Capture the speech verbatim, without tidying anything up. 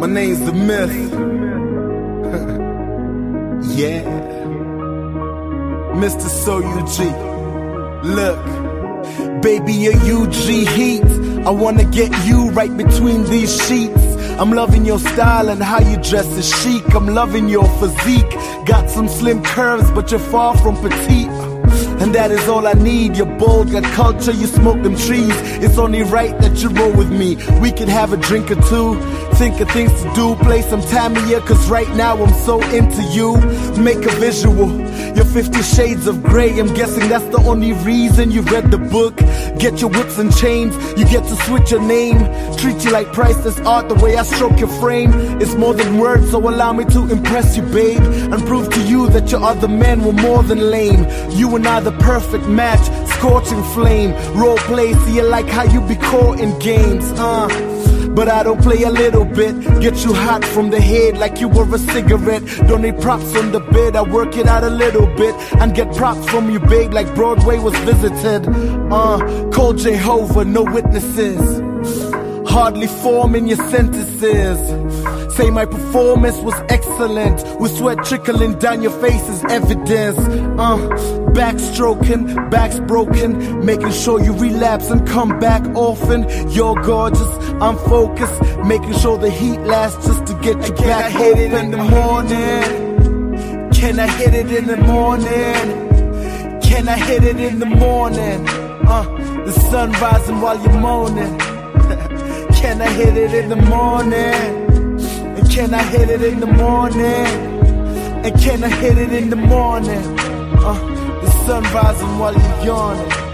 name's The Myth. Yeah. Mister So U G. Look, baby, your U G heat. I wanna get you right between these sheets. I'm loving your style and how you dress is chic. I'm loving your physique. Got some slim curves, but you're far from petite. And that is all I need. You're bold, got culture, you smoke them trees. It's only right that you roll with me. We can have a drink or two, think of things to do, play some Tamiya, cause right now I'm so into you. Make a visual, you're fifty shades of grey. I'm guessing that's the only reason you read the book. Get your whips and chains, you get to switch your name. Treat you like priceless art, the way I stroke your frame. It's more than words, so allow me to impress you, babe, and prove to you that your other men were more than lame. You and I the perfect match, scorching flame. Role play, see you like how you be caught in games, uh but I don't play a little bit. Get you hot from the head like you were a cigarette. Don't need props on the bed, I work it out a little bit and get props from you, babe, like Broadway was visited. Uh, call Jehovah, no witnesses. Hardly forming your sentences. Say my performance was excellent, with sweat trickling down your face is evidence. Uh, backstroking, back's broken, making sure you relapse and come back often. You're gorgeous, I'm focused, making sure the heat lasts just to get you back open. In the morning, can I hit it in the morning? Can I hit it in the morning? Uh, the sun rising while you're moaning. Can I hit it in the morning? And can I hit it in the morning? And can I hit it in the morning? Uh, the sun rising while you're yawning.